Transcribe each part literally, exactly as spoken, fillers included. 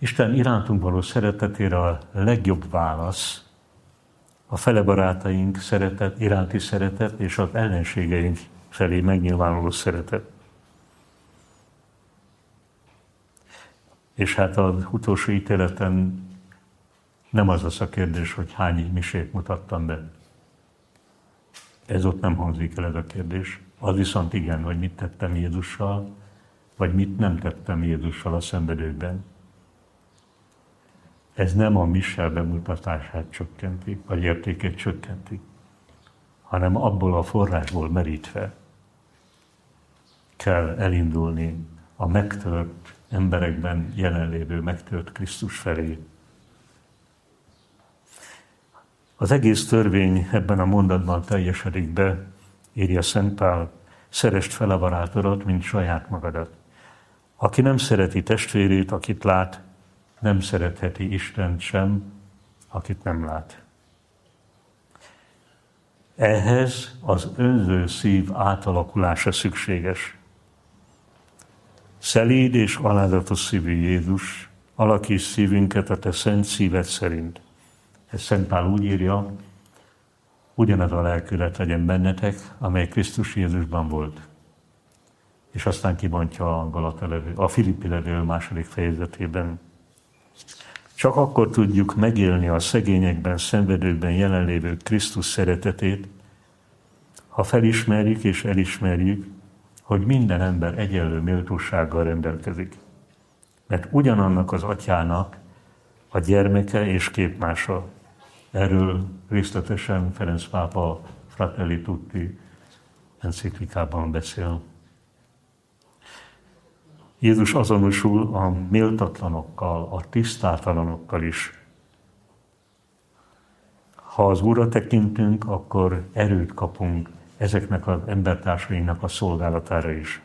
Isten irántunk való szeretetére a legjobb válasz a fele barátaink szeretet, iránti szeretet és az ellenségeink felé megnyilvánuló szeretet. És hát az utolsó ítéleten nem az az a kérdés, hogy hány misét mutattam be. Ez ott nem hangzik el ez a kérdés. Az viszont igen, hogy mit tettem Jézussal, vagy mit nem tettem Jézussal a szenvedőkben. Ez nem a mise bemutatását csökkenti, vagy értékét csökkenti, hanem abból a forrásból merítve kell elindulni a megtört emberekben jelenlévő megtört Krisztus felé. Az egész törvény ebben a mondatban teljesedik be, írja Szent Pál, szeresd fel a barátodat, mint saját magadat. Aki nem szereti testvérét, akit lát, nem szeretheti Istent sem, akit nem lát. Ehhez az önző szív átalakulása szükséges. Szelíd és alázatos szívű Jézus, alakíts szívünket a te szent szíved szerint. Ez Szent Pál úgy írja, ugyanaz a lelkület legyen bennetek, amely Krisztus Jézusban volt. És aztán kibontja a, Galata levél, a Filippi levél második fejezetében. Csak akkor tudjuk megélni a szegényekben, szenvedőkben jelenlévő Krisztus szeretetét, ha felismerjük és elismerjük, hogy minden ember egyenlő méltósággal rendelkezik. Mert ugyanannak az atyának a gyermeke és képmása. Erről részletesen Ferenc pápa Fratelli Tutti enciklikában beszél. Jézus azonosul a méltatlanokkal, a tisztátalanokkal is. Ha az Úrra tekintünk, akkor erőt kapunk ezeknek az embertársainknak a szolgálatára is.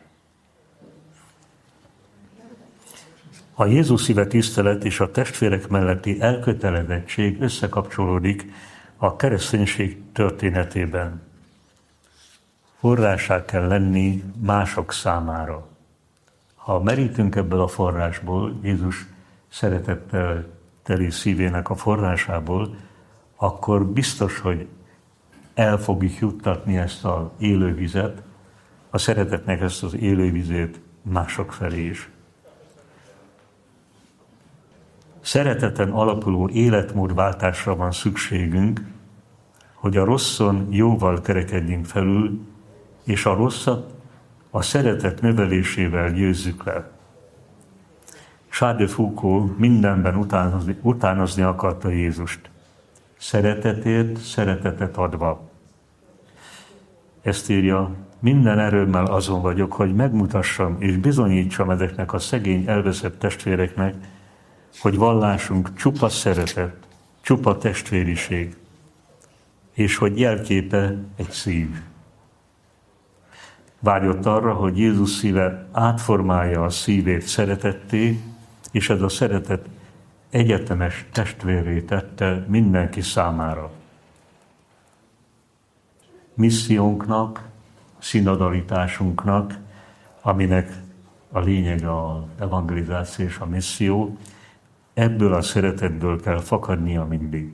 A Jézus szíve tisztelet és a testvérek melletti elkötelezettség összekapcsolódik a kereszténység történetében. Forrásá kell lenni mások számára. Ha merítünk ebből a forrásból, Jézus szeretettel teli szívének a forrásából, akkor biztos, hogy el fogjuk juttatni ezt az élővizet, a szeretetnek ezt az élővizét mások felé is. Szereteten alapuló életmódváltásra van szükségünk, hogy a rosszon jóval kerekedjünk felül, és a rosszat a szeretet növelésével győzzük le. Charles de Foucault mindenben utánozni, utánozni akarta Jézust. Szeretetért szeretetet adva. Ezt írja, minden erőmmel azon vagyok, hogy megmutassam és bizonyítsam ezeknek a szegény elveszett testvéreknek, hogy vallásunk csupa szeretet, csupa testvériség, és hogy jelképe egy szív. Vágyott arra, hogy Jézus szíve átformálja a szívét szeretetté, és ez a szeretet egyetemes testvérré tette mindenki számára. Missziónknak, szinodalitásunknak, aminek a lényege az evangelizáció és a misszió, ebből a szeretetből kell fakadnia mindig.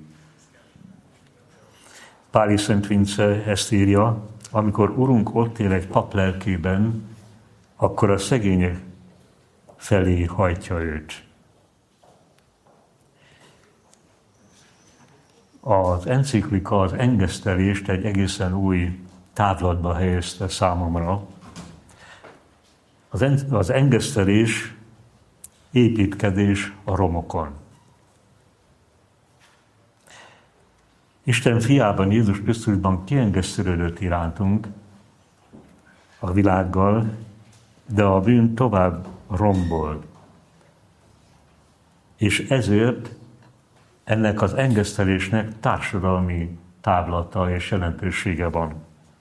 Páli Szent Vince ezt írja, amikor Urunk ott él egy pap lelkében, akkor a szegények felé hajtja őt. Az enciklika az engesztelést egy egészen új távlatba helyezte számomra. Az, en- az engesztelés építkezés a romokon. Isten fiában, Jézus Krisztusban kiengesztelődött irántunk a világgal, de a bűn tovább rombol. És ezért ennek az engesztelésnek társadalmi távlata és jelentősége van.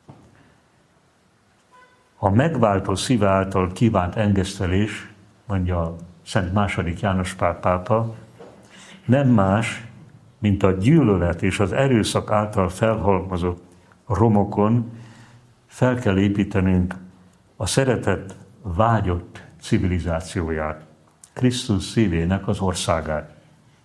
A megváltó szíve által kívánt engesztelés, mondja Szent második János Pál pápa, nem más, mint a gyűlölet és az erőszak által felhalmozott romokon fel kell építenünk a szeretet vágyott civilizációját. Krisztus szívének az országát.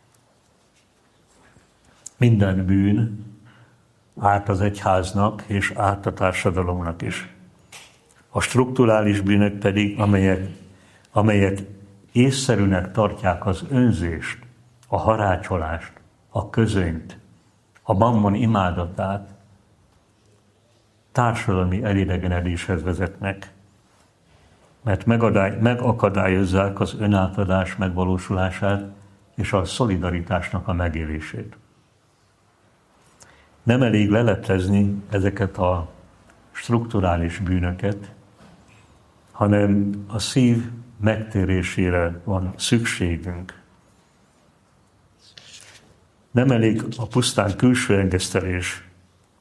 Minden bűn árt az egyháznak és árt a társadalomnak is. A strukturális bűnök pedig, amelyek, amelyek észszerűnek tartják az önzést, a harácsolást, a közönyt, a mammon imádatát, társadalmi elidegenedéshez vezetnek, mert megakadályozzák az önátadás megvalósulását és a szolidaritásnak a megélését. Nem elég leleplezni ezeket a strukturális bűnöket, hanem a szív megtérésére van szükségünk. Nem elég a pusztán külső engesztelés.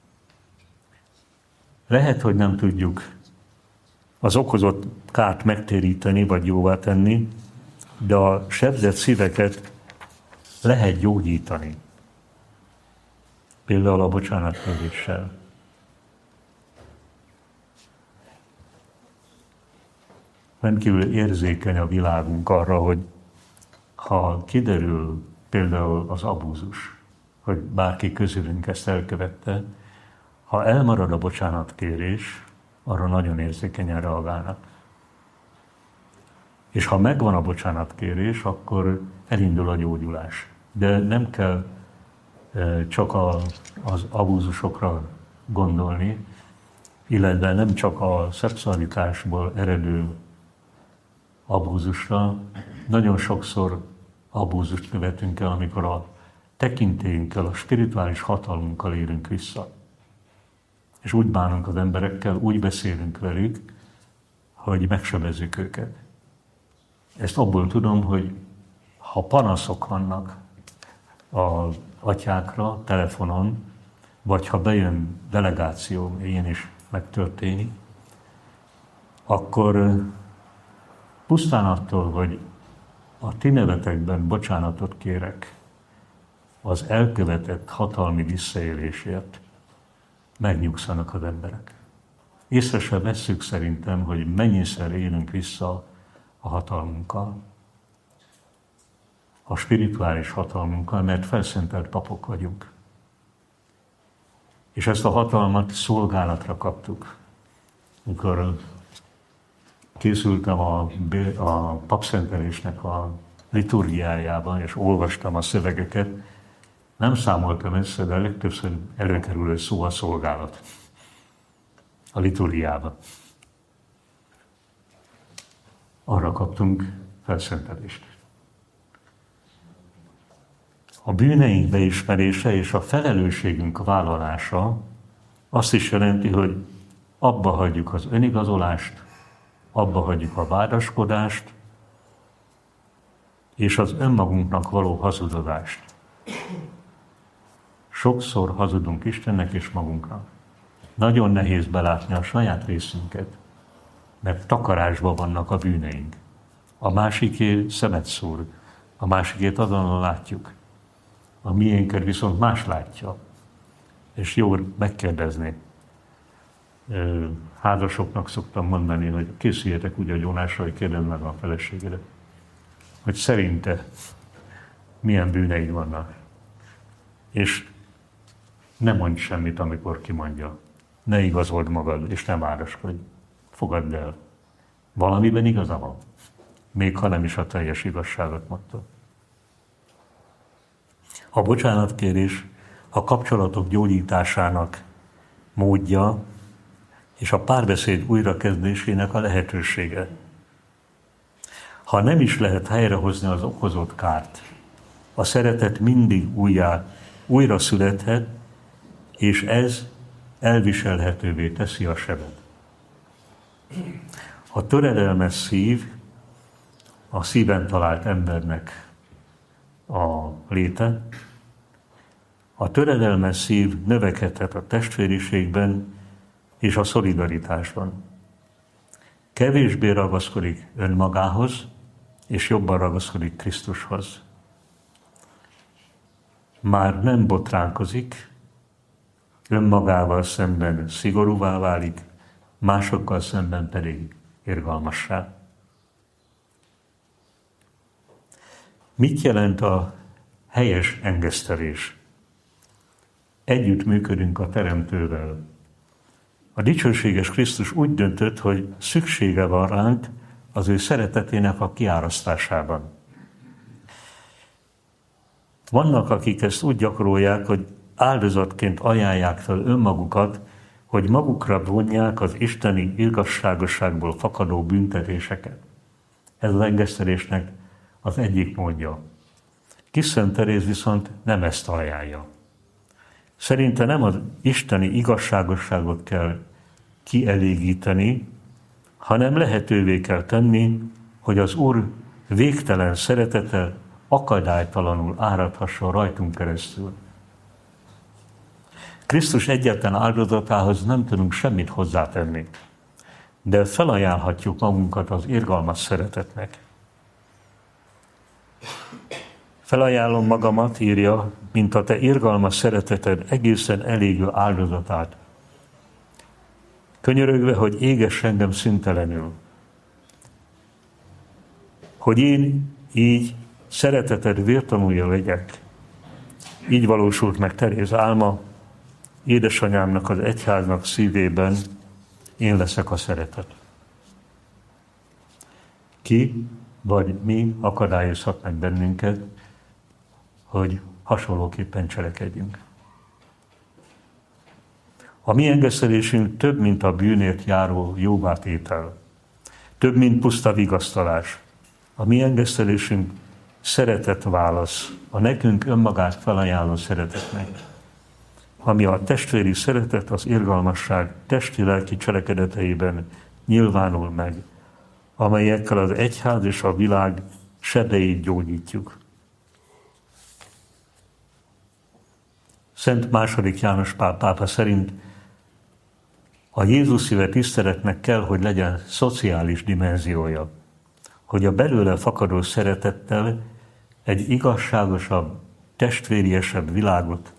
Lehet, hogy nem tudjuk az okozott kárt megtéríteni, vagy jóvá tenni, de a sebzett szíveket lehet gyógyítani. Például a bocsánatkéréssel. Rendkívül érzékeny a világunk arra, hogy ha kiderül például az abúzus, hogy bárki közülünk ezt elkövette, ha elmarad a bocsánatkérés, arra nagyon érzékenyen reagálnak. És ha megvan a bocsánatkérés, akkor elindul a gyógyulás. De nem kell csak a, az abúzusokra gondolni, illetve nem csak a szexualitásból eredő abúzusra. Nagyon sokszor abúzust követünk el, amikor a tekintélyünkkel, a spirituális hatalmunkkal érünk vissza. És úgy bánunk az emberekkel, úgy beszélünk velük, hogy megsebezzük őket. Ezt abból tudom, hogy ha panaszok vannak az atyákra, telefonon, vagy ha bejön delegáció, ilyen is megtörténik, akkor pusztán attól, hogy a ti nevetekben bocsánatot kérek az elkövetett hatalmi visszaélésért, megnyugszanak az emberek. Észre sem vesszük szerintem, hogy mennyiszer élünk vissza a hatalmunkkal, a spirituális hatalmunkkal, mert felszentelt papok vagyunk. És ezt a hatalmat szolgálatra kaptuk. Amikor készültem a, a papszentelésnek a liturgiájában, és olvastam a szövegeket, nem számoltam össze, de legtöbbször előkerülő szó a szolgálat a liturgiában. Arra kaptunk felszentelést. A bűneink beismerése és a felelősségünk vállalása azt is jelenti, hogy abba hagyjuk az önigazolást, abba hagyjuk a vádaskodást és az önmagunknak való hazudozást. Sokszor hazudunk Istennek és magunknak. Nagyon nehéz belátni a saját részünket, mert takarásban vannak a bűneink. A másiké szemet szúr, a másikét azonnal látjuk. A miénket viszont más látja. És jó megkérdezni. Házasoknak szoktam mondani, hogy készüljetek úgy a gyónásra, hogy kérdezd meg a feleségedet, hogy szerinte milyen bűneid vannak. És ne mondj semmit, amikor kimondja. Ne igazold magad, és ne váraskodj. Fogadd el. Valamiben igaza van. Még ha nem is a teljes igazságot mondta. A bocsánatkérés a kapcsolatok gyógyításának módja, és a párbeszéd újrakezdésének a lehetősége. Ha nem is lehet helyrehozni az okozott kárt, a szeretet mindig újjá, újra születhet, és ez elviselhetővé teszi a sebet. A töredelmes szív a szíven talált embernek a léte. A töredelmes szív növekedhet a testvériségben és a szolidaritásban. Kevésbé ragaszkodik önmagához, és jobban ragaszkodik Krisztushoz. Már nem botránkozik, önmagával szemben szigorúvá válik, másokkal szemben pedig irgalmassá. Mit jelent a helyes engesztelés? Együtt működünk a Teremtővel. A dicsőséges Krisztus úgy döntött, hogy szüksége van ránk az ő szeretetének a kiárasztásában. Vannak, akik ezt úgy gyakorolják, hogy áldozatként ajánlják fel önmagukat, hogy magukra vonják az isteni igazságosságból fakadó büntetéseket. Ez az engesztelésnek az egyik módja. Kis Szent Teréz viszont nem ezt ajánlja. Szerinte nem az isteni igazságosságot kell kielégíteni, hanem lehetővé kell tenni, hogy az Úr végtelen szeretete akadálytalanul áradhasson rajtunk keresztül. Krisztus egyetlen áldozatához nem tudunk semmit hozzátenni, de felajánlhatjuk magunkat az irgalmas szeretetnek. Felajánlom magamat, írja, mint a te irgalmas szereteted egészen elégő áldozatát, könyörögve, hogy égess engem szüntelenül, hogy én így szereteted vértanúja legyek. Így valósult meg Teréz álma, édesanyámnak, az egyháznak szívében én leszek a szeretet. Ki vagy mi akadályozhat meg bennünket, hogy hasonlóképpen cselekedjünk. A mi engesztelésünk több, mint a bűnért járó jóvátétel. Több, mint puszta vigasztalás. A mi engesztelésünk szeretet válasz, a nekünk önmagát felajánló szeretetnek. Ami a testvéri szeretet, az irgalmasság testi-lelki cselekedeteiben nyilvánul meg, amelyekkel az egyház és a világ sebeit gyógyítjuk. Szent második János Pál pápa szerint a Jézus szíve tiszteletnek kell, hogy legyen szociális dimenziója, hogy a belőle fakadó szeretettel egy igazságosabb, testvériesebb világot,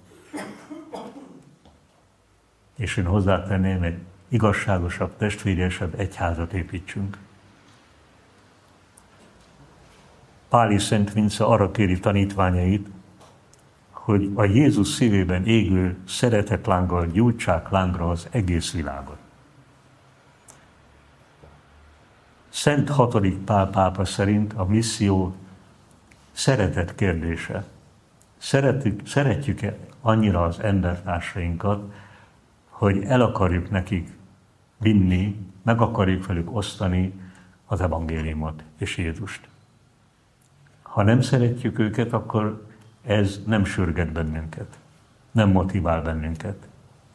és én hozzátenném, egy igazságosabb, testvériesebb egyházat építsünk. Páli Szent Vince arra kéri tanítványait, hogy a Jézus szívében égő szeretetlánggal gyújtsák lángra az egész világot. Szent hatodik Pál pápa szerint a misszió szeretet kérdése. Szeretjük, szeretjük-e annyira az embertársainkat, hogy el akarjuk nekik vinni, meg akarjuk velük osztani az evangéliumot és Jézust. Ha nem szeretjük őket, akkor ez nem sürget bennünket, nem motivál bennünket.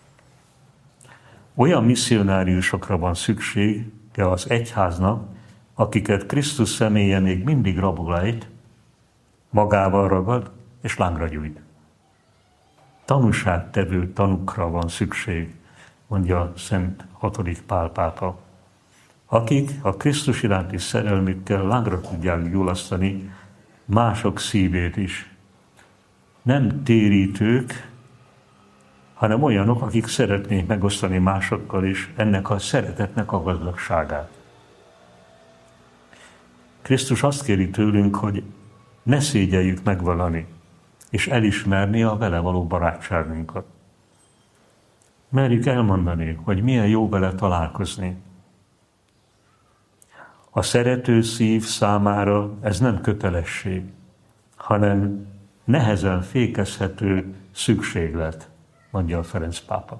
Olyan misszionáriusokra van szüksége az egyháznak, akiket Krisztus személye még mindig rabul ejt, magával ragad és lángra gyújt. Tanúságtevő tanukra van szükség, mondja Szent hatodik Pál pápa, akik a Krisztus iránti szerelmükkel lángra tudják gyulasztani mások szívét is. Nem térítők, hanem olyanok, akik szeretnék megosztani másokkal is ennek a szeretetnek a gazdagságát. Krisztus azt kéri tőlünk, hogy ne szégyeljük megvallani, és elismerni a vele való barátságunkat. Merjük elmondani, hogy milyen jó vele találkozni. A szerető szív számára ez nem kötelesség, hanem nehezen fékezhető szükséglet, mondja a Ferenc pápa.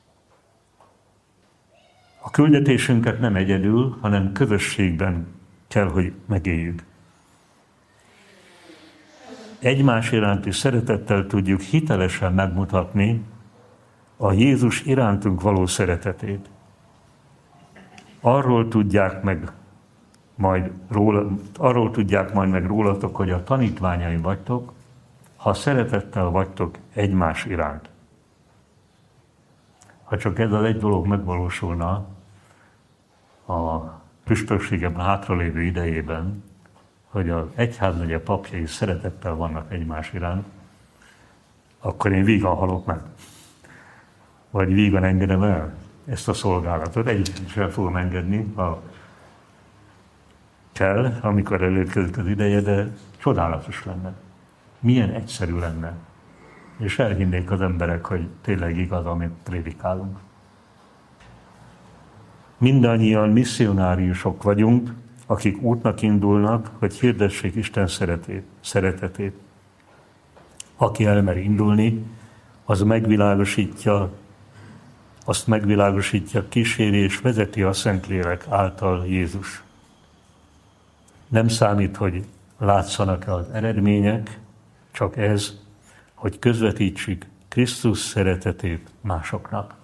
A küldetésünket nem egyedül, hanem közösségben kell, hogy megéljük. Egymás iránti szeretettel tudjuk hitelesen megmutatni a Jézus irántunk való szeretetét. Arról tudják meg majd róla, arról tudják majd meg rólatok, hogy a tanítványai vagytok, ha szeretettel vagytok egymás iránt. Ha csak ez az egy dolog megvalósulna a püspökségem hátralévő idejében, hogy az egyházmegye papjai szeretettel vannak egymás iránt, akkor én vígan halok meg. Vagy vígan engedem el ezt a szolgálatot. Egyébként is el fogom engedni, ha kell, amikor elérkezik az ideje, de Csodálatos lenne. Milyen egyszerű lenne. És elhinnék az emberek, hogy tényleg igaz, amit prédikálunk. Mindannyian misszionáriusok vagyunk, akik útnak indulnak, hogy hirdessék Isten szeretét, szeretetét. Aki elmer indulni, az megvilágosítja, azt megvilágosítja, kíséri és vezeti a Szentlélek által Jézus. Nem számít, hogy látszanak-e az eredmények, csak ez, hogy közvetítsük Krisztus szeretetét másoknak.